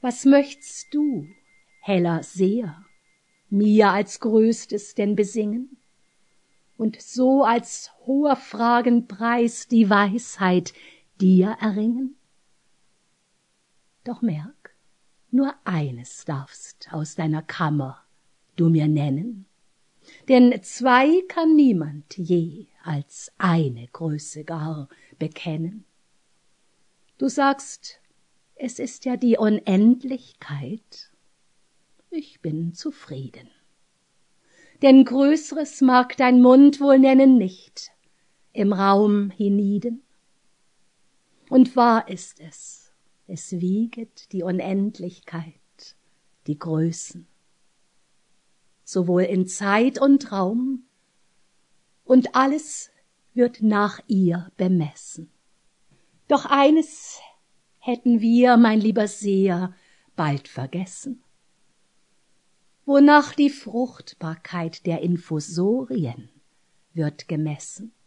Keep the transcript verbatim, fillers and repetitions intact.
Was möchtst du, heller Seher, mir als Größtes denn besingen? Und so als hoher Fragen Preis die Weisheit dir erringen? Doch merk, nur eines darfst aus deiner Kammer du mir nennen, denn zwei kann niemand je als eine Größe gar bekennen. Du sagst, es ist ja die Unendlichkeit. Ich bin zufrieden, denn Größeres mag dein Mund wohl nennen nicht im Raum hienieden. Und wahr ist es, es wieget die Unendlichkeit, die Größen, sowohl in Zeit und Raum, und alles wird nach ihr bemessen. Doch eines hätten wir, mein lieber Seher, bald vergessen, wonach die Fruchtbarkeit der Infusorien wird gemessen.